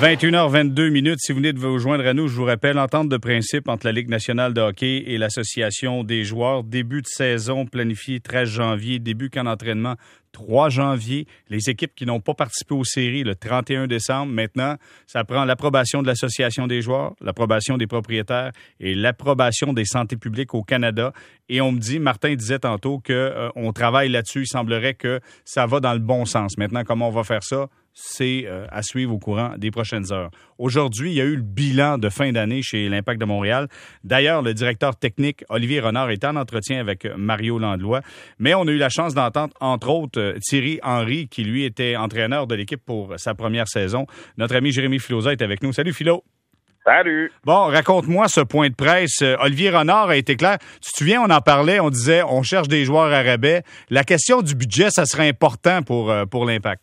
21h22. Si vous venez de vous joindre à nous, je vous rappelle, entente de principe entre la Ligue nationale de hockey et l'Association des joueurs. Début de saison planifié 13 janvier, début camp d'entraînement 3 janvier. Les équipes qui n'ont pas participé aux séries le 31 décembre. Maintenant, ça prend l'approbation de l'Association des joueurs, l'approbation des propriétaires et l'approbation des santé publiques au Canada. Et on me dit, Martin disait tantôt qu'on travaille là-dessus. Il semblerait que ça va dans le bon sens. Maintenant, comment on va faire ça? C'est à suivre au courant des prochaines heures. Aujourd'hui, il y a eu le bilan de fin d'année chez l'Impact de Montréal. D'ailleurs, le directeur technique, Olivier Renard, est en entretien avec Mario Landlois. Mais on a eu la chance d'entendre, entre autres, Thierry Henry, qui, lui, était entraîneur de l'équipe pour sa première saison. Notre ami Jérémy Filosa est avec nous. Salut, Philo. Salut! Bon, raconte-moi ce point de presse. Olivier Renard a été clair. Tu te souviens, on en parlait, on disait, on cherche des joueurs à rabais. La question du budget, ça serait important pour l'Impact.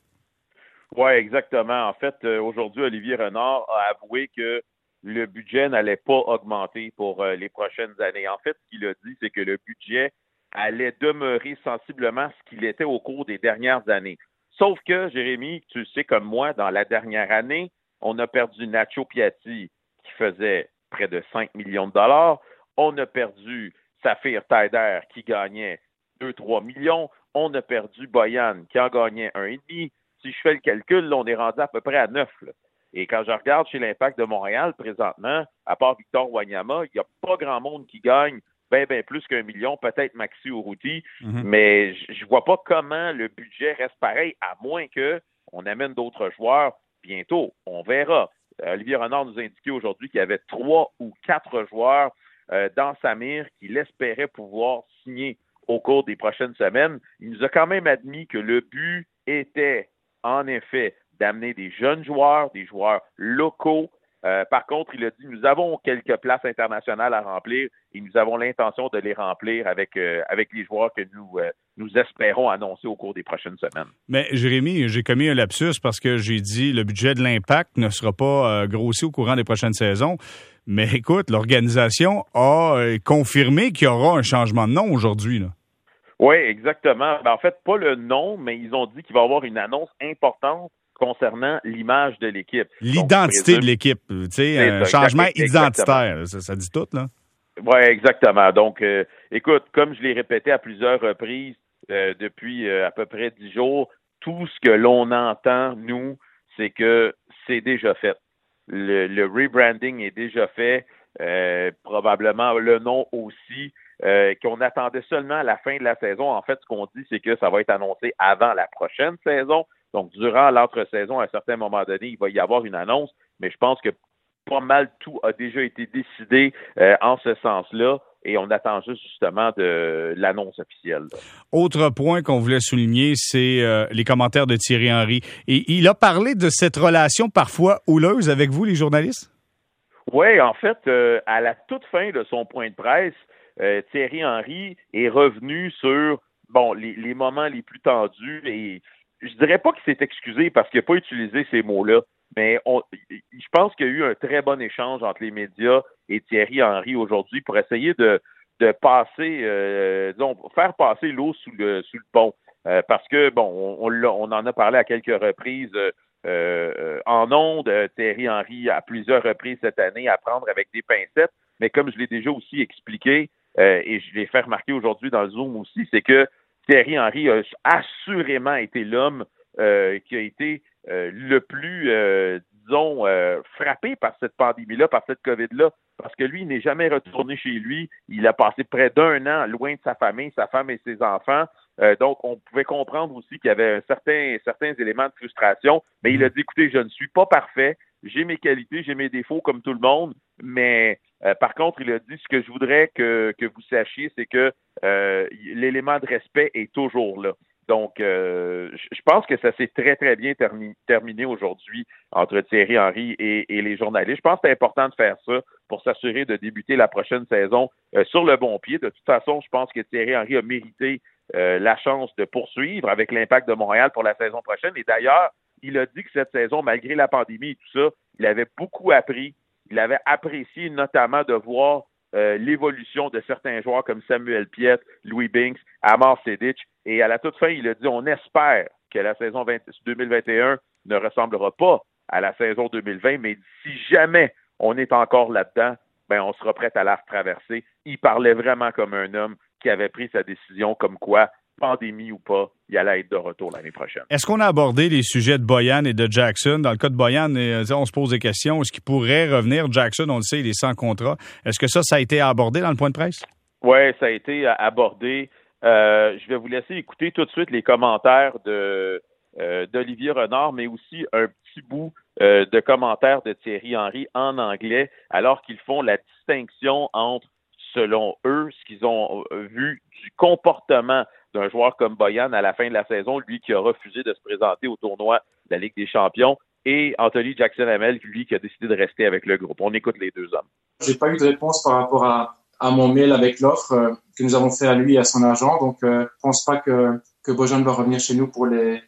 Oui, exactement. En fait, aujourd'hui, Olivier Renard a avoué que le budget n'allait pas augmenter pour les prochaines années. En fait, ce qu'il a dit, c'est que le budget allait demeurer sensiblement ce qu'il était au cours des dernières années. Sauf que, Jérémy, tu sais comme moi, dans la dernière année, on a perdu Nacho Piatti, qui faisait près de 5 millions de dollars. On a perdu Saphir Taider, qui gagnait 2-3 millions. On a perdu Boyan, qui en gagnait 1,5. Si je fais le calcul, là, on est rendu à peu près à 9. Là. Et quand je regarde chez l'Impact de Montréal, présentement, à part Victor Wanyama, il n'y a pas grand monde qui gagne bien plus qu'1 million, peut-être Maxi Urruti, mais je vois pas comment le budget reste pareil, à moins qu'on amène d'autres joueurs bientôt. On verra. Olivier Renard nous a indiqué aujourd'hui qu'il y avait 3 ou 4 joueurs dans sa mire qu'il espérait pouvoir signer au cours des prochaines semaines. Il nous a quand même admis que le but était en effet, d'amener des jeunes joueurs, des joueurs locaux. Par contre, il a dit, nous avons quelques places internationales à remplir et nous avons l'intention de les remplir avec les joueurs que nous espérons annoncer au cours des prochaines semaines. Mais Jérémy, j'ai commis un lapsus parce que j'ai dit le budget de l'Impact ne sera pas grossi au courant des prochaines saisons. Mais écoute, l'organisation a confirmé qu'il y aura un changement de nom aujourd'hui, là. Oui, exactement. En fait, pas le nom, mais ils ont dit qu'il va y avoir une annonce importante concernant l'image de l'équipe. L'identité de l'équipe, tu sais, un changement identitaire, ça dit tout, là. Oui, exactement. Donc, écoute, comme je l'ai répété à plusieurs reprises depuis à peu près 10 jours, tout ce que l'on entend, nous, c'est que c'est déjà fait. Le rebranding est déjà fait, probablement le nom aussi. Qu'on attendait seulement à la fin de la saison. En fait, ce qu'on dit, c'est que ça va être annoncé avant la prochaine saison. Donc, durant l'entre-saison, à un certain moment donné, il va y avoir une annonce, mais je pense que pas mal tout a déjà été décidé en ce sens-là et on attend juste justement de l'annonce officielle. Autre point qu'on voulait souligner, c'est les commentaires de Thierry Henry. Et il a parlé de cette relation parfois houleuse avec vous, les journalistes? Oui, en fait, à la toute fin de son point de presse, Thierry Henry est revenu sur les moments les plus tendus et je dirais pas qu'il s'est excusé parce qu'il n'a pas utilisé ces mots-là, mais je pense qu'il y a eu un très bon échange entre les médias et Thierry Henry aujourd'hui pour essayer de passer, faire passer l'eau sous le pont. Parce que, on en a parlé à quelques reprises en ondes, Thierry Henry à plusieurs reprises cette année à prendre avec des pincettes, mais comme je l'ai déjà aussi expliqué, et je l'ai fait remarquer aujourd'hui dans le Zoom aussi, c'est que Thierry Henry a assurément été l'homme qui a été le plus, frappé par cette pandémie-là, par cette COVID-là, parce que lui, il n'est jamais retourné chez lui. Il a passé près d'1 an loin de sa famille, sa femme et ses enfants. Donc, on pouvait comprendre aussi qu'il y avait certains éléments de frustration, mais il a dit, écoutez, je ne suis pas parfait, j'ai mes qualités, j'ai mes défauts comme tout le monde, mais par contre, il a dit, ce que je voudrais que vous sachiez, c'est que l'élément de respect est toujours là. Donc, je pense que ça s'est très, très bien terminé aujourd'hui entre Thierry Henry et les journalistes. Je pense que c'est important de faire ça pour s'assurer de débuter la prochaine saison sur le bon pied. De toute façon, je pense que Thierry Henry a mérité la chance de poursuivre avec l'Impact de Montréal pour la saison prochaine. Et d'ailleurs, il a dit que cette saison, malgré la pandémie et tout ça, il avait beaucoup appris. Il avait apprécié notamment de voir l'évolution de certains joueurs comme Samuel Piette, Louis Binks, Amar Sedic. Et à la toute fin, il a dit, on espère que la saison 2021 ne ressemblera pas à la saison 2020, mais si jamais on est encore là-dedans, ben on sera prêt à la retraverser. Il parlait vraiment comme un homme qui avait pris sa décision comme quoi, pandémie ou pas, il allait être de retour l'année prochaine. Est-ce qu'on a abordé les sujets de Bojan et de Jackson? Dans le cas de Bojan, on se pose des questions. Est-ce qu'il pourrait revenir? Jackson, on le sait, il est sans contrat. Est-ce que ça a été abordé dans le point de presse? Oui, ça a été abordé. Je vais vous laisser écouter tout de suite les commentaires d'Olivier Renard, mais aussi un petit bout de commentaires de Thierry Henry en anglais, alors qu'ils font la distinction entre, selon eux, ce qu'ils ont vu du comportement d'un joueur comme Bojan à la fin de la saison, lui qui a refusé de se présenter au tournoi de la Ligue des Champions, et Anthony Jackson-Hamel, lui qui a décidé de rester avec le groupe. On écoute les deux hommes. J'ai pas eu de réponse par rapport à mon mail avec l'offre que nous avons fait à lui et à son agent, donc je pense pas que Bojan va revenir chez nous pour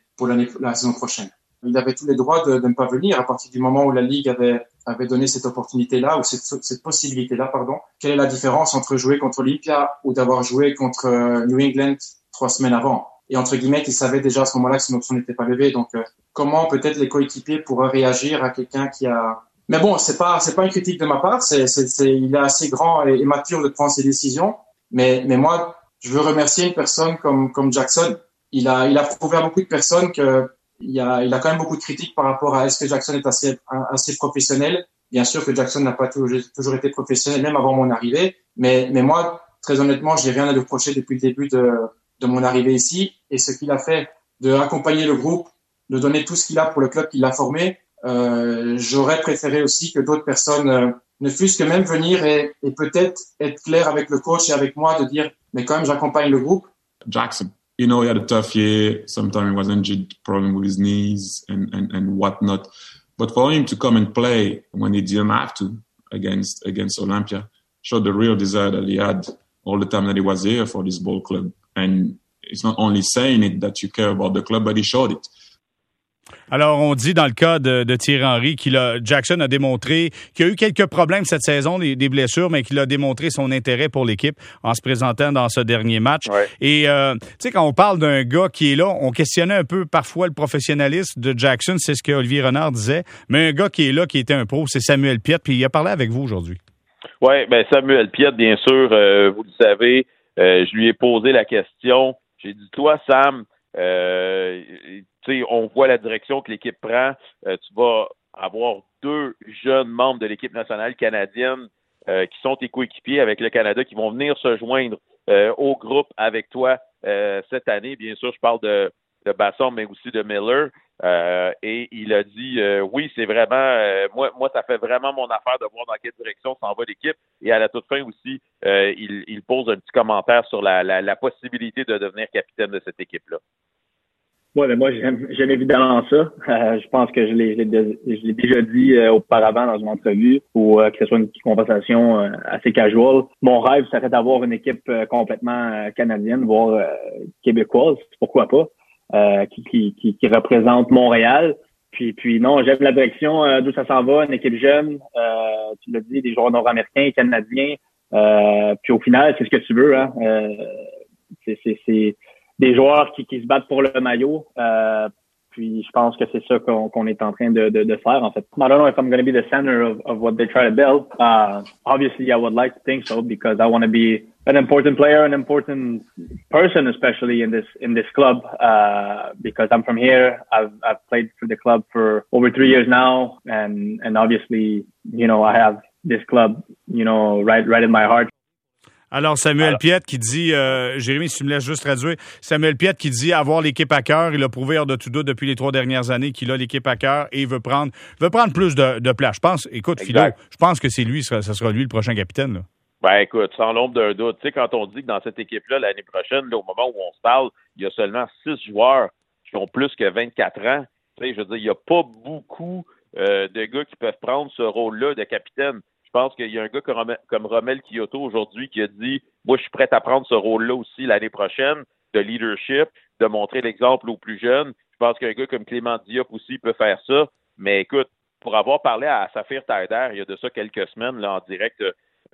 la saison prochaine. Il avait tous les droits de ne pas venir à partir du moment où la Ligue avait donné cette opportunité-là, ou cette possibilité-là, pardon. Quelle est la différence entre jouer contre Olympia ou d'avoir joué contre New England 3 semaines avant? Et entre guillemets, il savait déjà à ce moment-là que son option n'était pas levée. Donc, comment peut-être les coéquipiers pourraient réagir à quelqu'un qui a... Mais bon, c'est pas une critique de ma part. Il est assez grand et mature de prendre ses décisions. Mais moi, je veux remercier une personne comme Jackson. Il a prouvé à beaucoup de personnes que il a quand même beaucoup de critiques par rapport à est-ce que Jackson est assez professionnel. Bien sûr que Jackson n'a pas toujours été professionnel, même avant mon arrivée. Mais moi, très honnêtement, j'ai rien à lui reprocher depuis le début de mon arrivée ici. Et ce qu'il a fait de accompagner le groupe, de donner tout ce qu'il a pour le club qu'il a formé, j'aurais préféré aussi que d'autres personnes ne fussent que même venir et peut-être être clair avec le coach et avec moi de dire, mais quand même, j'accompagne le groupe. Jackson. He had a tough year. Sometimes he was injured, problem with his knees and whatnot. But for him to come and play when he didn't have to against Olympia showed the real desire that he had all the time that he was here for this ball club. And it's not only saying it that you care about the club, but he showed it. Alors, on dit dans le cas de Thierry Henry Jackson a démontré qu'il y a eu quelques problèmes cette saison, des blessures, mais qu'il a démontré son intérêt pour l'équipe en se présentant dans ce dernier match. Ouais. Et tu sais, quand on parle d'un gars qui est là, on questionnait un peu parfois le professionnalisme de Jackson, c'est ce que Olivier Renard disait, mais un gars qui est là, qui était un pro, c'est Samuel Piette, puis il a parlé avec vous aujourd'hui. Oui, bien Samuel Piette, bien sûr, vous le savez, je lui ai posé la question. J'ai dit, toi, Sam, on voit la direction que l'équipe prend. Tu vas avoir 2 jeunes membres de l'équipe nationale canadienne qui sont tes coéquipiers avec le Canada, qui vont venir se joindre au groupe avec toi cette année. Bien sûr, je parle de Basson, mais aussi de Miller. Et il a dit, oui, c'est vraiment, moi, ça fait vraiment mon affaire de voir dans quelle direction s'en va l'équipe. Et à la toute fin aussi, il pose un petit commentaire sur la possibilité de devenir capitaine de cette équipe-là. Ouais, mais moi, j'aime évidemment ça. Je pense que je l'ai déjà dit auparavant dans une entrevue ou que ce soit une petite conversation assez casual. Mon rêve serait d'avoir une équipe complètement canadienne, voire québécoise, pourquoi pas, qui représente Montréal. Puis non, j'aime la direction d'où ça s'en va, une équipe jeune, tu l'as dit, des joueurs nord-américains, canadiens. Puis au final, c'est ce que tu veux, hein. C'est des joueurs qui se battent pour le maillot. Puis je pense que c'est ça qu'on est en train de faire, en fait. I don't know if I'm going to be the center of what they try to build. Obviously, I would like to think so because I want to be an important player, an important person, especially in this club, because I'm from here. I've played for the club for over 3 years now. And obviously, I have this club, right in my heart. Alors, Samuel Piette qui dit, Jérémy, si tu me laisses juste traduire, Samuel Piette qui dit avoir l'équipe à cœur. Il a prouvé hors de tout doute depuis les 3 dernières années qu'il a l'équipe à cœur et veut prendre plus de place. Je pense, écoute, Philo, je pense que c'est lui, ça sera lui le prochain capitaine, là. Ben, écoute, sans l'ombre d'un doute. Tu sais, quand on dit que dans cette équipe-là, l'année prochaine, là, au moment où on se parle, il y a seulement 6 joueurs qui ont plus que 24 ans. Tu sais, je veux dire, il n'y a pas beaucoup de gars qui peuvent prendre ce rôle-là de capitaine. Je pense qu'il y a un gars comme Romel Kyoto aujourd'hui qui a dit « Moi, je suis prêt à prendre ce rôle-là aussi l'année prochaine, de leadership, de montrer l'exemple aux plus jeunes. » Je pense qu'un gars comme Clément Diop aussi peut faire ça. Mais écoute, pour avoir parlé à Saphir Taider il y a de ça quelques semaines là, en direct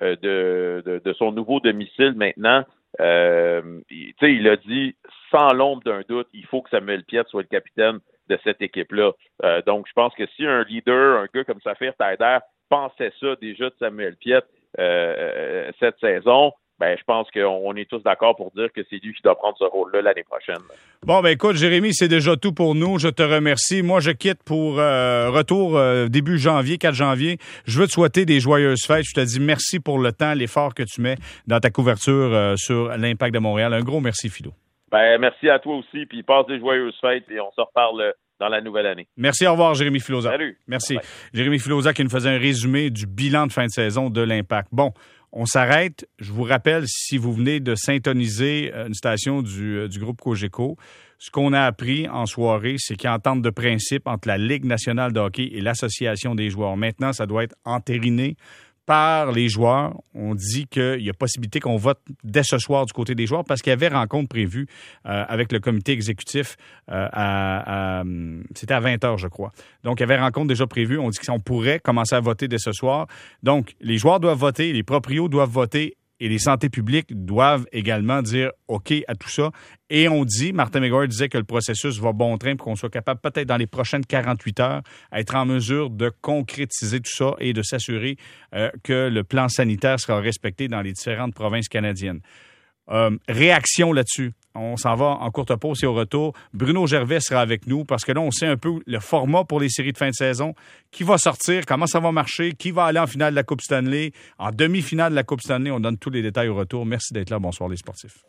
de son nouveau domicile maintenant, il a dit sans l'ombre d'un doute, il faut que Samuel Piette soit le capitaine de cette équipe-là. Donc, je pense que si un leader, un gars comme Saphir Taider, pensait ça déjà de Samuel Piette cette saison, ben, je pense qu'on est tous d'accord pour dire que c'est lui qui doit prendre ce rôle-là l'année prochaine. Bon, ben écoute, Jérémy, c'est déjà tout pour nous. Je te remercie. Moi, je quitte pour retour début janvier, 4 janvier. Je veux te souhaiter des joyeuses fêtes. Je te dis merci pour le temps, l'effort que tu mets dans ta couverture sur l'Impact de Montréal. Un gros merci, Philo. Ben, merci à toi aussi, puis passe des joyeuses fêtes et on se reparle dans la nouvelle année. Merci, au revoir, Jérémy Filosa. Salut. Merci. Bye. Jérémy Filosa qui nous faisait un résumé du bilan de fin de saison de l'Impact. Bon, on s'arrête. Je vous rappelle, si vous venez de syntoniser une station du groupe Cogeco, ce qu'on a appris en soirée, c'est qu'il y a entente de principe entre la Ligue nationale de hockey et l'Association des joueurs. Maintenant, ça doit être entériné par les joueurs. On dit qu'il y a possibilité qu'on vote dès ce soir du côté des joueurs parce qu'il y avait rencontre prévue avec le comité exécutif c'était à 20h, je crois. Donc, il y avait rencontre déjà prévue. On dit qu'on pourrait commencer à voter dès ce soir. Donc, les joueurs doivent voter, les proprios doivent voter et les santé publiques doivent également dire OK à tout ça. Et on dit, Martin McGuire disait que le processus va bon train pour qu'on soit capable, peut-être dans les prochaines 48 heures, à être en mesure de concrétiser tout ça et de s'assurer que le plan sanitaire sera respecté dans les différentes provinces canadiennes. Réaction là-dessus. On s'en va en courte pause et au retour. Bruno Gervais sera avec nous parce que là, on sait un peu le format pour les séries de fin de saison, qui va sortir, comment ça va marcher, qui va aller en finale de la Coupe Stanley, en demi-finale de la Coupe Stanley. On donne tous les détails au retour. Merci d'être là. Bonsoir les sportifs.